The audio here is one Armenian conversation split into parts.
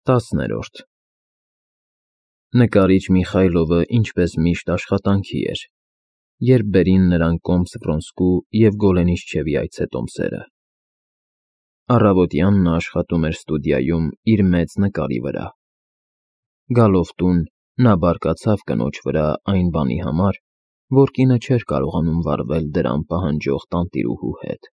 10-րդ Նկարիչ Միխայլովը ինչպես միշտ աշխատանքի էր, երբ բերին նրան կոմս Վրոնսկու և Գոլենիշչևի այցետոմսերը։ Առավոտյան նա աշխատում էր ստուդիայում իր մեծ նկարի վրա։ Գալով տուն, նա բարկացավ կնոջ վրա այն բանի համար, որ կինը չէր կարողանում վարվել դրան պահանջող տանտիրուհու հետ։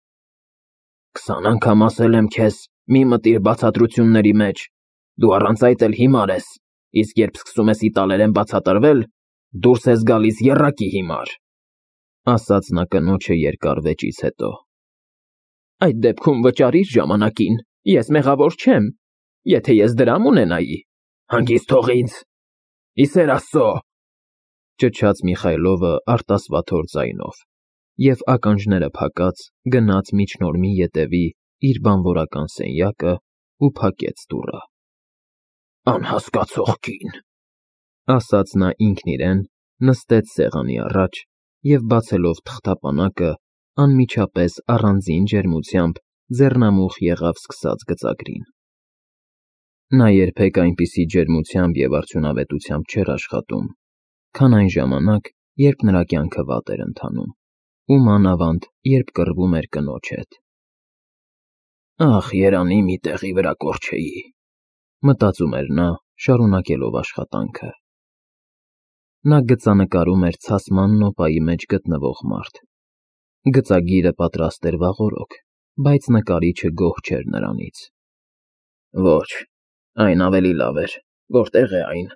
20 անգամ ասել եմ քեզ, մի մտիր բացատրությունների մեջ, դու առանց այդ էլ հիմար ես, իսկ երբ սկսում ես իտալերեն բացատրվել, դուրս ես գալիս եռակի հիմար, ասաց նա կնոջը երկար վեճից հետո։ Այդ դեպքում վճարիր ժամանակին, ես մեղավոր չեմ, եթե ես դրամ ունենայի, հանգիստ թող ինձ, ի սեր Աստծո, ճչաց Միխայլովը արտասվաթոր ձայնով, և ականջները փակած գնաց միջնորմի ետևի իր բանվորական սենյակը ու փակեց դուռը։ Անհասկացող կին, ասաց նա ինքն իրեն, նստեց սեղանի առաջ և բացելով թղթապանակը, անմիջապես առանձին ջերմությամբ ձեռնամուխ եղավ սկսած գծագրին։ Նա երբեք այնպիսի ջերմությամբ և արդյունավետությամբ չէր աշխատում, քան այն ժամանակ, երբ նրա կյանքը վատ էր ընթանում, ու մանավանդ, երբ կռվում էր կնոջ հետ։ Ախ, երանի մի տեղի վրա կորչեի, մտածում էր նա, շարունակելով աշխատանքը։ Նա գծանկարում էր ցասման նոպայի մեջ գտնվող մարդ։ Գծագիրը պատրաստ էր վաղօրոք, բայց նկարիչը գոհ չէր նրանից։ Ոչ, այն ավելի լավ էր, որտեղ է այն։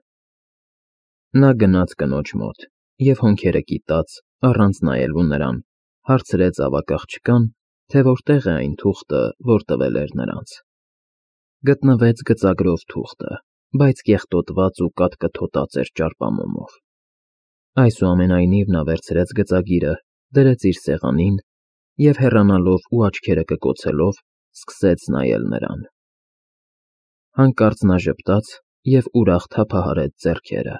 Նա գնաց կնոջ մոտ և հոնքերը կիտած, առանց նայելու նրան, հարցրեց ավագ աղջկան, թե որտեղ է այն թուղթը, որ տվել էր նրանց։ Գտնվեց գծագրով թուղթը, բայց կեղտոտված ու կաթկթոտած էր ճարպամոմով։ Այսուամենայնիվ նա վերցրեց գծագիրը, դրեց իր սեղանին և հեռանալով ու աչքերը կկոցելով, սկսեց նայել նրան։ Հանկարծ նա ժպտաց և ուրախ թափահարեց ձեռքերը։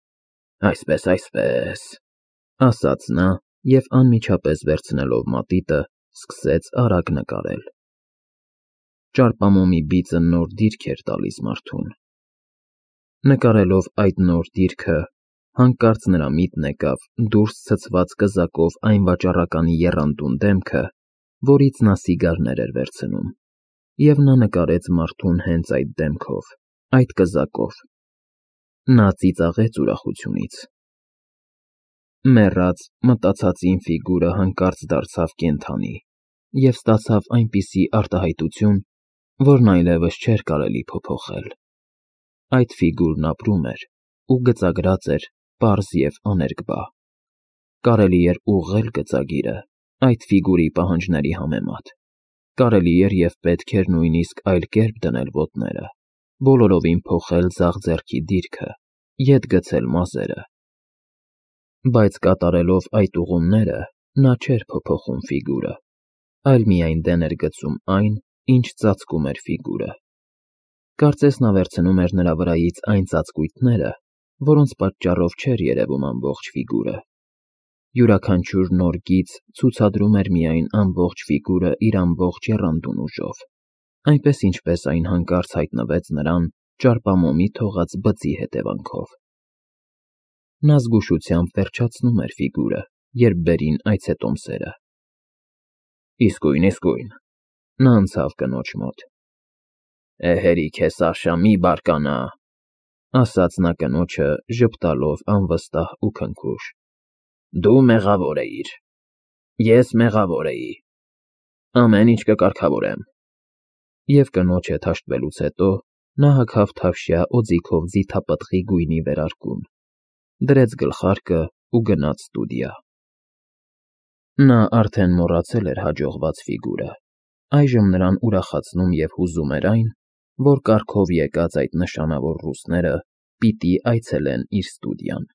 Այսպես, ասաց նա և անմիջապես վերցնելով մատիտը, սկսեց արագ նկարել։ Ճարպամոմի բիծը նոր դիրք էր տալիս մարդուն։ Նկարելով այդ նոր դիրքը, հանկարծ նրա միտն եկավ դուրս ցցված կզակով այն վաճառականի եռանդուն դեմքը, որից նա սիգարներ էր վերցնում, և նա նկարեց մարդուն հենց այդ դեմքով, այդ կզակով։ Նա ծիծաղեց ուրախությունից։ Մեռած, մտածածին ֆիգուրը հանկարծ դարձավ կենդանի և ստացավ այնպիսի արտահայտություն, որն այլևս չէր կարելի փոփոխել։ Այդ ֆիգուրն ապրում էր ու գծագրած էր պարզ և աներկբա։ Կարելի էր ուղղել գծագիրը այդ ֆիգուրի պահանջների համեմատ։ Կարելի էր և պետք էր նույնիսկ այլ կերպ դնել ոտները, բոլորովին փոխել ձախ ձեռքի դիրքը, ետ գցել մազերը։ Բայց կատարելով այդ ուղղումները, նա չէր փոփոխում ֆիգուրը, այլ միայն դեն էր գցում այն, ինչ ծածկում էր ֆիգուրը։ Կարծես նա վերցնում էր նրա վրայից այն ծածկույթները, որոնց պատճառով չէր երևում ամբողջ ֆիգուրը։ Յուրաքանչյուր նոր գիծ ցուցադրում էր միայն ամբողջ ֆիգուրը իր ամբողջ եռանդուն ուժով, այնպես ինչպես այն հանկարծ հայտնվեց նրան ճարպամոմի թողած բծի հետևանքով։ Նա զգուշությամբ վերջացնում էր ֆիգուրը, երբ բերին այցետոմսերը։ Իսկույն, նա անցավ կնոջ մոտ։ Հերիք է, Սաշա, մի բարկանա, ասաց նա կնոջը, ժպտալով անվստահ ու քնքուշ։ Դու մեղավոր էիր։ Ես մեղավոր էի։ Ամեն ինչ կկարգավորեմ։ Եվ կնոջ հետ հաշտվելուց հետո նա հագավ թավշյա օձիքով ձիթապտղի գույնի վերարկուն, դրեց գլխարկը ու գնաց ստուդիա։ Նա արդեն մոռացել էր հաջողված ֆիգուրը, այժմ նրան ուրախացնում և հուզում էր այն, որ կառքով եկած այդ նշանավոր ռուսները պիտի այցելեն իր ստուդիան։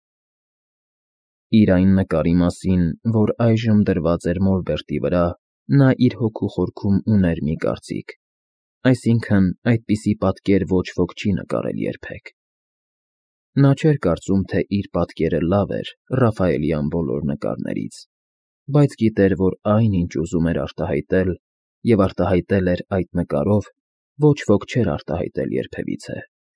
Իր այն նկարի մասին, որ այժմ դրված էր մոլբերտի վրա, նա իր հոգու խորքում ուներ մի կարծիք, այսինքն՝ այդպիսի պատկեր ոչ ոք չի նկարել երբեք։ Նա չէր կարծում, թե իր պատկերը լավ էր Ռաֆայելյան բոլոր նկարներից, բայց գիտեր, որ այն, ինչ ուզում էր արտահայտել, և արտահայտել էր այդ նկարով, ոչ ոք չէր արտահայտել երբևիցե։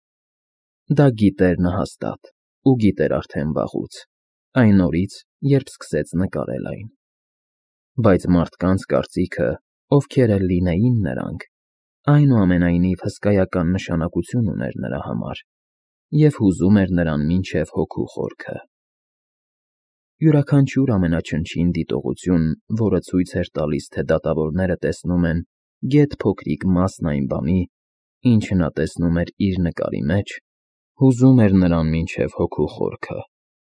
Դա գիտեր նա հաստատ, ու գիտեր արդեն վաղուց, այն օրից, երբ սկսեց նկարել այն։ Բայց մարդկանց կարծիքը, ովքեր էլ լինեին նրանք, այնուամենայնիվ հսկայական նշանակություն ուներ նրա համար և հուզում էր նրան մինչև հոգու խորքը։ Յուրաքանչյուր ամենաչնչին դիտողություն, որը ցույց էր տալիս, թե դատավորները տեսնում են գեթ փոքրիկ մասն այն բանի, ինչը նա տեսնում էր իր նկարի մեջ, հուզում էր նրան մինչև հոգու խորքը։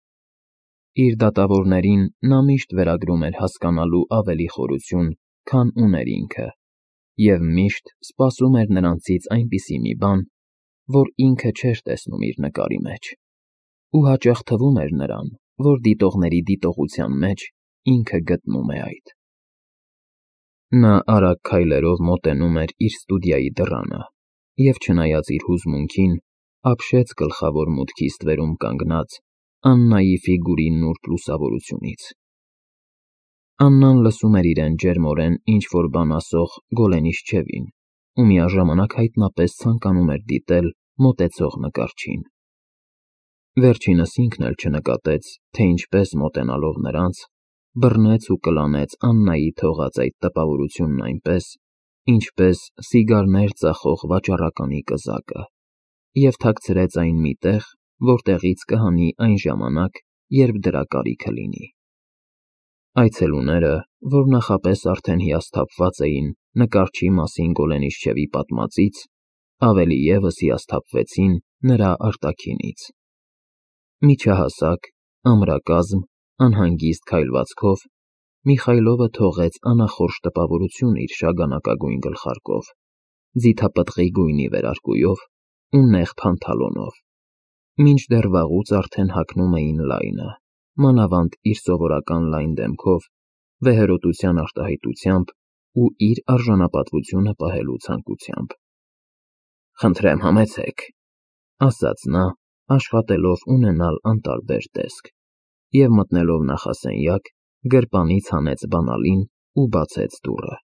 Իր դատավորներին նա միշտ վերագրում էր հասկանալու ավելի խորություն, քան ուներ ինքը, և միշտ սպասում էր նրանցից այնպիսի մի բան, որ ինքը չէր տեսնում իր նկարի մեջ, ու հաճախ թվում էր նրան, որ դիտողների դիտողության մեջ ինքը գտնում է այդ։ Նա արագ քայլերով մոտենում էր իր ստուդիայի դռանը և, չնայած իր հուզմունքին, ապշեց գլխավոր մուտքի ստվերում կանգնած Աննայի ֆիգուրի նուրբ լուսավորությունից։ Աննան լսում էր իրեն ջերմորեն ինչ-որ բան ասող Գոլենիշչևին ու միաժամանակ հայտնապես ցանկանում էր դիտել մոտեցող նկարչին։ Վերջինս ինքն էլ չնկատեց, թե ինչպես մոտենալով նրանց, բռնեց ու կլանեց Աննայի թողած այդ տպավորությունն այնպես, ինչպես սիգարներ ծախող վաճառականի կզակը, և թաքցրեց այն մի տեղ, որտեղից կհանի այն ժամանակ, երբ դրա կարիքը լինի։ Այցելուները, որ նախապես արդեն հիասթափված էին նկարչի մասին Գոլենիշչևի պատմածից, ավելի ևս հիասթափվեցին նրա արտաքինից։ Միջահասակ, ամրակազմ, անհանգիստ քայլվածքով Միխայլովը թողեց անախորժ տպավորություն իր շագանակագույն գլխարկով, ձիթապտղի գույնի վերարկուով ու նեղ փանթալոնով, մինչդեռ վաղուց արդեն հագնում էին լայնը, մանավանդ իր սովորական լայն դեմքով, վեհերոտության արտահայտությամբ ու իր արժանապատվությունը պահելու ցանկությամբ։ «Խնդրեմ, համեցեք», ասաց նա, աշխատելով ունենալ անտարբեր տեսք, և մտնելով նախասենյակ, գրպանից հանեց բանալին ու բացեց դուռը։